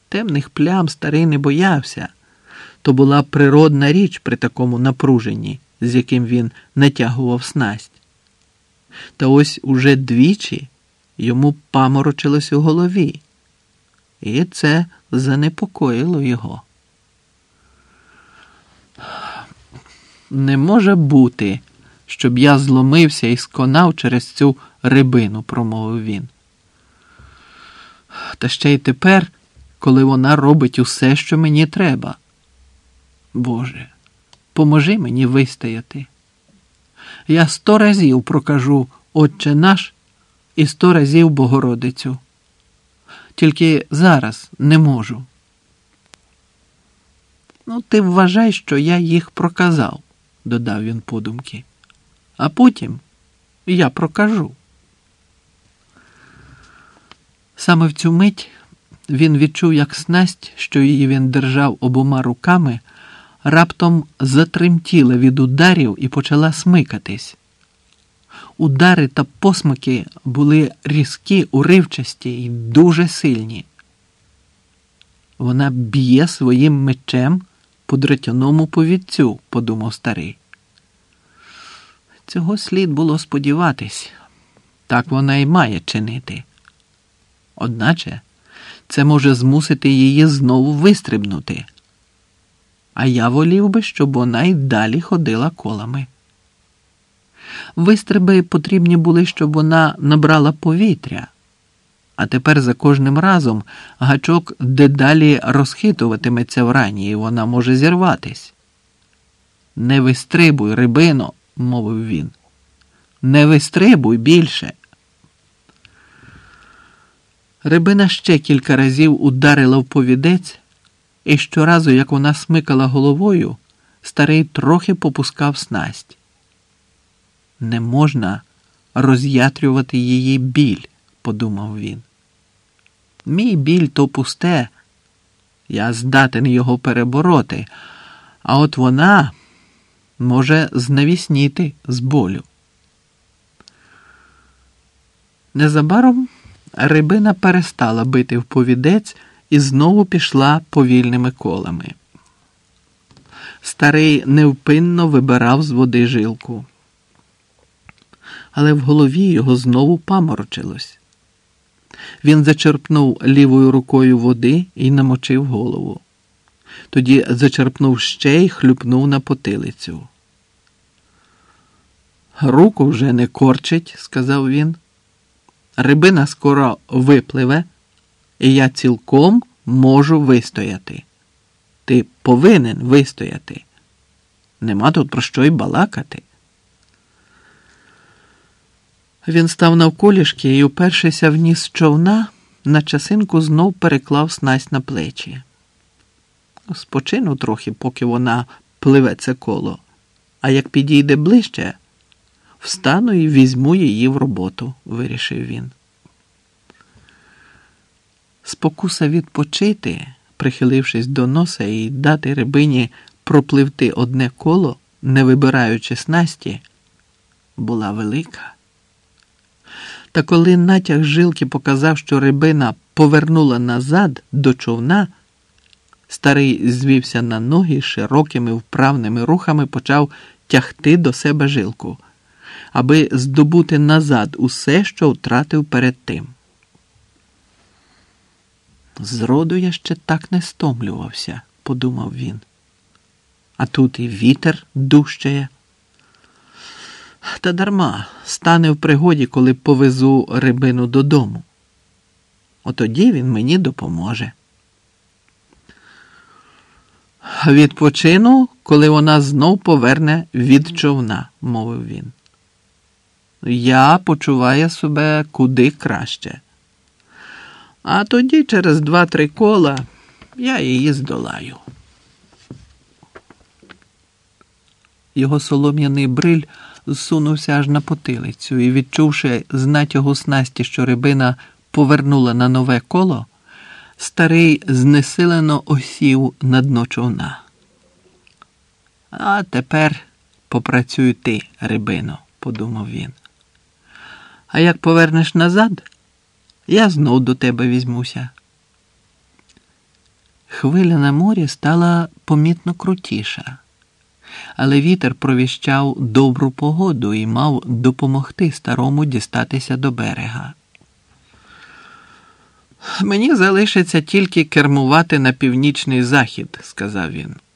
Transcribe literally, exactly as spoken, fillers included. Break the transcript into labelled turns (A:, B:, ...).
A: Темних плям старий не боявся. То була природна річ при такому напруженні, з яким він натягував снасть. Та ось уже двічі йому паморочилось у голові, і це занепокоїло його. «Не може бути, щоб я зломився і сконав через цю рибину», – промовив він. «Та ще й тепер, коли вона робить усе, що мені треба. Боже, поможи мені вистояти. Я сто разів прокажу «Отче наш» і сто разів Богородицю. Тільки зараз не можу». «Ну, ти вважай, що я їх проказав», – додав він подумки. «А потім я прокажу». Саме в цю мить він відчув, як снасть, що її він держав обома руками, раптом затремтіла від ударів і почала смикатись. Удари та посмики були різкі, уривчасті і дуже сильні. «Вона б'є своїм мечем по дротяному повідцю», – подумав старий. Цього слід було сподіватись. Так вона й має чинити. Одначе це може змусити її знову вистрибнути. А я волів би, щоб вона й далі ходила колами. Вистриби потрібні були, щоб вона набрала повітря. А тепер за кожним разом гачок дедалі розхитуватиметься в рані, і вона може зірватись. «Не вистрибуй, рибино», – мовив він. «Не вистрибуй більше». Рибина ще кілька разів ударила в повідець, і щоразу, як вона смикала головою, старий трохи попускав снасть. «Не можна роз'ятрювати її біль», – подумав він. «Мій біль то пусте, я здатен його перебороти, а от вона може знавісніти з болю». Незабаром рибина перестала бити в повідець і знову пішла повільними колами. Старий невпинно вибирав з води жилку. Але в голові його знову паморочилось. Він зачерпнув лівою рукою води і намочив голову. Тоді зачерпнув ще й хлюпнув на потилицю. «Руку вже не корчить», – сказав він. «Рибина скоро випливе, і я цілком можу вистояти. Ти повинен вистояти. Нема тут про що й балакати». Він став навколішки і, упершися в ніс човна, на часинку знов переклав снасть на плечі. «Спочину трохи, поки вона пливе це коло, а як підійде ближче, встану і візьму її в роботу», – вирішив він. Спокуса відпочити, прихилившись до носа і дати рибині пропливти одне коло, не вибираючи снасті, була велика. Та коли натяг жилки показав, що рибина повернула назад до човна, старий звівся на ноги і широкими вправними рухами почав тягти до себе жилку, аби здобути назад усе, що втратив перед тим. «Зроду я ще так не стомлювався», – подумав він. «А тут і вітер дужчає. Та дарма, стане в пригоді, коли повезу рибину додому. Отоді він мені допоможе. Відпочину, коли вона знов поверне від човна», – мовив він. «Я почуваю себе куди краще. А тоді через два-три кола я її здолаю». Його солом'яний бриль зсунувся аж на потилицю і, відчувши з натягу снасті, що рибина повернула на нове коло, старий знесилено осів на дно човна. «А тепер попрацюй ти, рибино», – подумав він. «А як повернеш назад, я знов до тебе візьмуся». Хвиля на морі стала помітно крутіша, але вітер провіщав добру погоду і мав допомогти старому дістатися до берега. «Мені залишиться тільки кермувати на північний захід», – сказав він.